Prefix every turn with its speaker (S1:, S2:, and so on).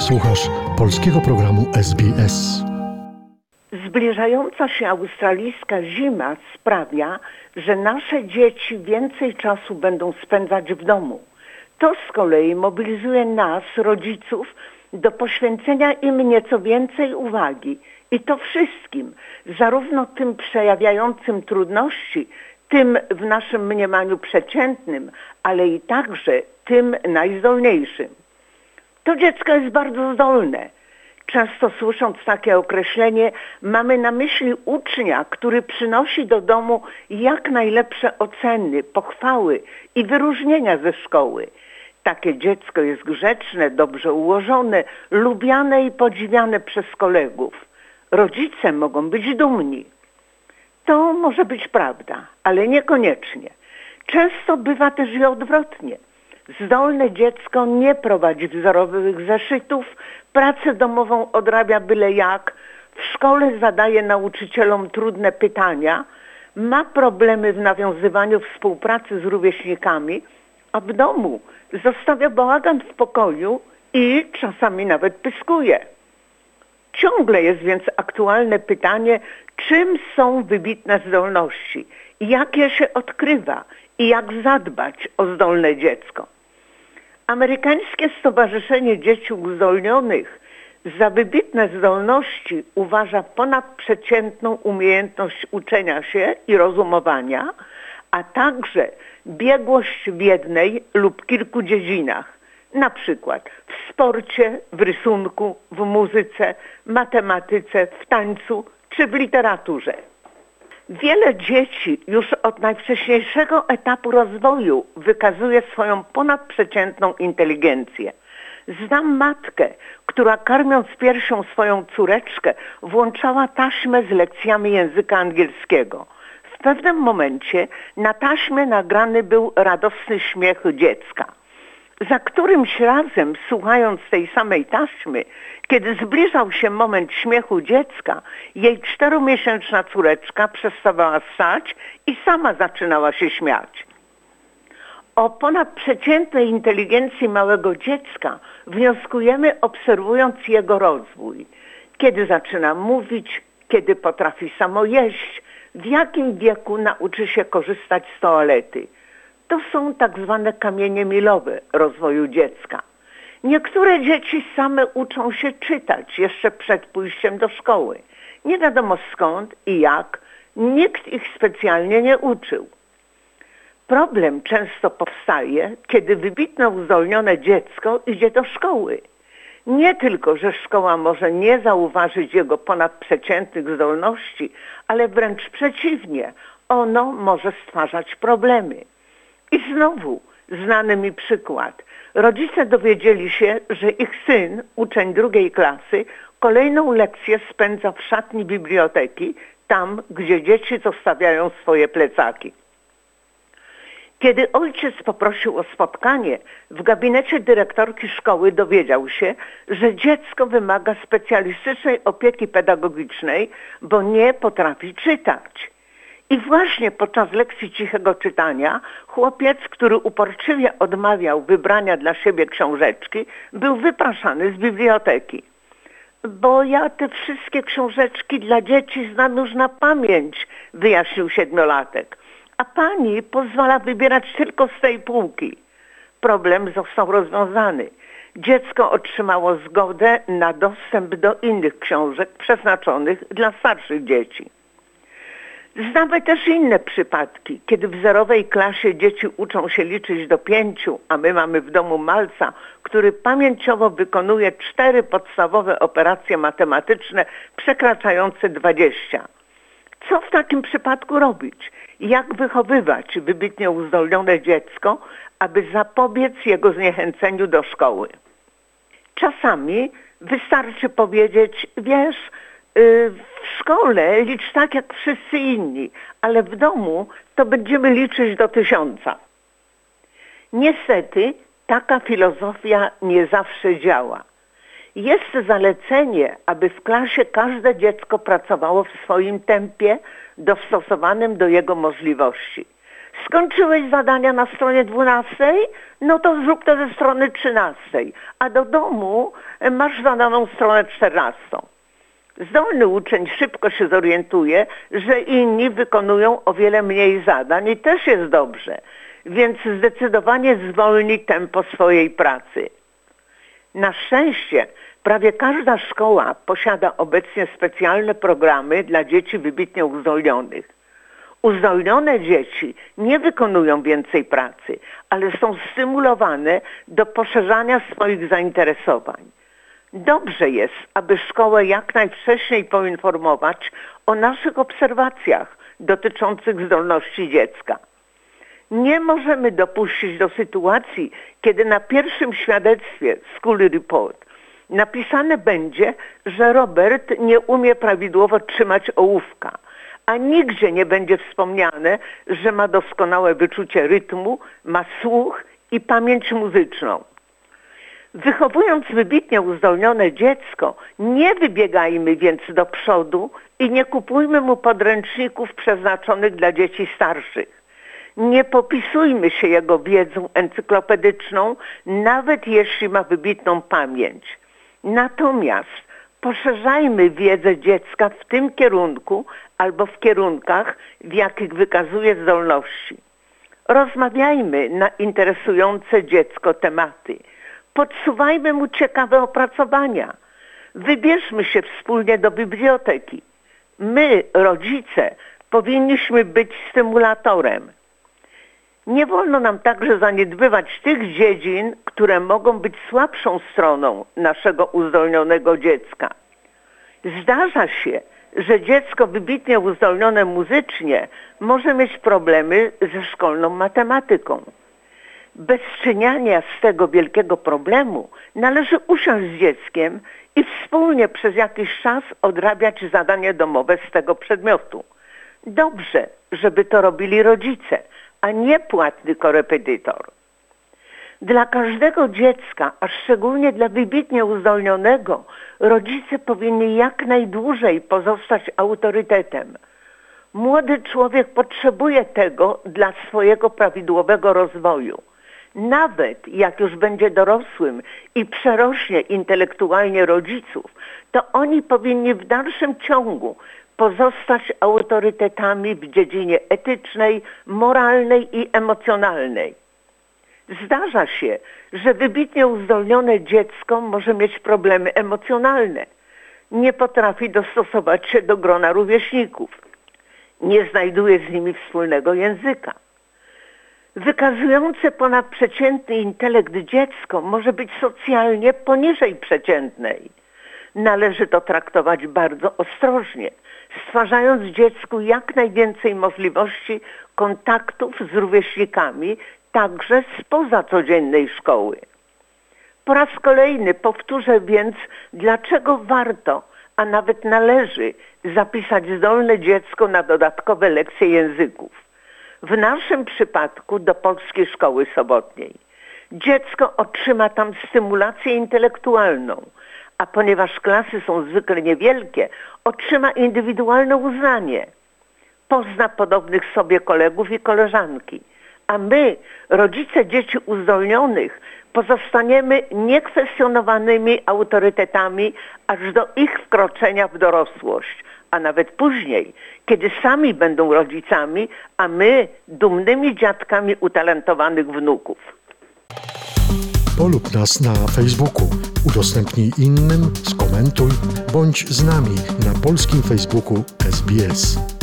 S1: Słuchasz polskiego programu SBS.
S2: Zbliżająca się australijska zima sprawia, że nasze dzieci więcej czasu będą spędzać w domu. To z kolei mobilizuje nas, rodziców, do poświęcenia im nieco więcej uwagi. I to wszystkim, zarówno tym przejawiającym trudności, tym w naszym mniemaniu przeciętnym, ale i także tym najzdolniejszym. To dziecko jest bardzo zdolne. Często słysząc takie określenie, mamy na myśli ucznia, który przynosi do domu jak najlepsze oceny, pochwały i wyróżnienia ze szkoły. Takie dziecko jest grzeczne, dobrze ułożone, lubiane i podziwiane przez kolegów. Rodzice mogą być dumni. To może być prawda, ale niekoniecznie. Często bywa też i odwrotnie. Zdolne dziecko nie prowadzi wzorowych zeszytów, pracę domową odrabia byle jak, w szkole zadaje nauczycielom trudne pytania, ma problemy w nawiązywaniu współpracy z rówieśnikami, a w domu zostawia bałagan w pokoju i czasami nawet pyskuje. Ciągle jest więc aktualne pytanie, czym są wybitne zdolności, jak je się odkrywa i jak zadbać o zdolne dziecko. Amerykańskie Stowarzyszenie Dzieci Uzdolnionych za wybitne zdolności uważa ponadprzeciętną umiejętność uczenia się i rozumowania, a także biegłość w jednej lub kilku dziedzinach, na przykład w sporcie, w rysunku, w muzyce, matematyce, w tańcu czy w literaturze. Wiele dzieci już od najwcześniejszego etapu rozwoju wykazuje swoją ponadprzeciętną inteligencję. Znam matkę, która karmiąc piersią swoją córeczkę włączała taśmę z lekcjami języka angielskiego. W pewnym momencie na taśmie nagrany był radosny śmiech dziecka. Za którymś razem, słuchając tej samej taśmy, kiedy zbliżał się moment śmiechu dziecka, jej 4-miesięczna córeczka przestawała ssać i sama zaczynała się śmiać. O ponadprzeciętnej inteligencji małego dziecka wnioskujemy, obserwując jego rozwój. Kiedy zaczyna mówić, kiedy potrafi samo jeść, w jakim wieku nauczy się korzystać z toalety. To są tak zwane kamienie milowe rozwoju dziecka. Niektóre dzieci same uczą się czytać jeszcze przed pójściem do szkoły. Nie wiadomo skąd i jak, nikt ich specjalnie nie uczył. Problem często powstaje, kiedy wybitne uzdolnione dziecko idzie do szkoły. Nie tylko, że szkoła może nie zauważyć jego ponadprzeciętnych zdolności, ale wręcz przeciwnie, ono może stwarzać problemy. I znowu znany mi przykład. Rodzice dowiedzieli się, że ich syn, uczeń 2. klasy, kolejną lekcję spędza w szatni biblioteki, tam, gdzie dzieci zostawiają swoje plecaki. Kiedy ojciec poprosił o spotkanie, w gabinecie dyrektorki szkoły dowiedział się, że dziecko wymaga specjalistycznej opieki pedagogicznej, bo nie potrafi czytać. I właśnie podczas lekcji cichego czytania chłopiec, który uporczywie odmawiał wybrania dla siebie książeczki, był wypraszany z biblioteki. Bo ja te wszystkie książeczki dla dzieci znam już na pamięć, wyjaśnił 7-latek. A pani pozwala wybierać tylko z tej półki. Problem został rozwiązany. Dziecko otrzymało zgodę na dostęp do innych książek przeznaczonych dla starszych dzieci. Znamy też inne przypadki, kiedy w zerowej klasie dzieci uczą się liczyć do 5, a my mamy w domu malca, który pamięciowo wykonuje 4 podstawowe operacje matematyczne przekraczające 20. Co w takim przypadku robić? Jak wychowywać wybitnie uzdolnione dziecko, aby zapobiec jego zniechęceniu do szkoły? Czasami wystarczy powiedzieć, wiesz, w szkole licz tak jak wszyscy inni, ale w domu to będziemy liczyć do 1000. Niestety taka filozofia nie zawsze działa. Jest zalecenie, aby w klasie każde dziecko pracowało w swoim tempie, dostosowanym do jego możliwości. Skończyłeś zadania na stronie 12, no to zrób to ze strony 13, a do domu masz zadaną stronę 14. Zdolny uczeń szybko się zorientuje, że inni wykonują o wiele mniej zadań i też jest dobrze, więc zdecydowanie zwolni tempo swojej pracy. Na szczęście prawie każda szkoła posiada obecnie specjalne programy dla dzieci wybitnie uzdolnionych. Uzdolnione dzieci nie wykonują więcej pracy, ale są stymulowane do poszerzania swoich zainteresowań. Dobrze jest, aby szkołę jak najwcześniej poinformować o naszych obserwacjach dotyczących zdolności dziecka. Nie możemy dopuścić do sytuacji, kiedy na pierwszym świadectwie School Report napisane będzie, że Robert nie umie prawidłowo trzymać ołówka, a nigdzie nie będzie wspomniane, że ma doskonałe wyczucie rytmu, ma słuch i pamięć muzyczną. Wychowując wybitnie uzdolnione dziecko, nie wybiegajmy więc do przodu i nie kupujmy mu podręczników przeznaczonych dla dzieci starszych. Nie popisujmy się jego wiedzą encyklopedyczną, nawet jeśli ma wybitną pamięć. Natomiast poszerzajmy wiedzę dziecka w tym kierunku albo w kierunkach, w jakich wykazuje zdolności. Rozmawiajmy na interesujące dziecko tematy. Podsuwajmy mu ciekawe opracowania. Wybierzmy się wspólnie do biblioteki. My, rodzice, powinniśmy być stymulatorem. Nie wolno nam także zaniedbywać tych dziedzin, które mogą być słabszą stroną naszego uzdolnionego dziecka. Zdarza się, że dziecko wybitnie uzdolnione muzycznie może mieć problemy ze szkolną matematyką. Bez czynienia z tego wielkiego problemu należy usiąść z dzieckiem i wspólnie przez jakiś czas odrabiać zadanie domowe z tego przedmiotu. Dobrze, żeby to robili rodzice, a nie płatny korepetytor. Dla każdego dziecka, a szczególnie dla wybitnie uzdolnionego, rodzice powinni jak najdłużej pozostać autorytetem. Młody człowiek potrzebuje tego dla swojego prawidłowego rozwoju. Nawet jak już będzie dorosłym i przerośnie intelektualnie rodziców, to oni powinni w dalszym ciągu pozostać autorytetami w dziedzinie etycznej, moralnej i emocjonalnej. Zdarza się, że wybitnie uzdolnione dziecko może mieć problemy emocjonalne. Nie potrafi dostosować się do grona rówieśników. Nie znajduje z nimi wspólnego języka. Wykazujące ponadprzeciętny intelekt dziecko może być socjalnie poniżej przeciętnej. Należy to traktować bardzo ostrożnie, stwarzając dziecku jak najwięcej możliwości kontaktów z rówieśnikami, także spoza codziennej szkoły. Po raz kolejny powtórzę więc, dlaczego warto, a nawet należy zapisać zdolne dziecko na dodatkowe lekcje języków. W naszym przypadku do Polskiej Szkoły Sobotniej. Dziecko otrzyma tam stymulację intelektualną, a ponieważ klasy są zwykle niewielkie, otrzyma indywidualne uznanie. Pozna podobnych sobie kolegów i koleżanki. A my, rodzice dzieci uzdolnionych, pozostaniemy niekwestionowanymi autorytetami aż do ich wkroczenia w dorosłość, a nawet później, kiedy sami będą rodzicami, a my dumnymi dziadkami utalentowanych wnuków.
S1: Polub nas na Facebooku, udostępnij innym, skomentuj, bądź z nami na polskim Facebooku SBS.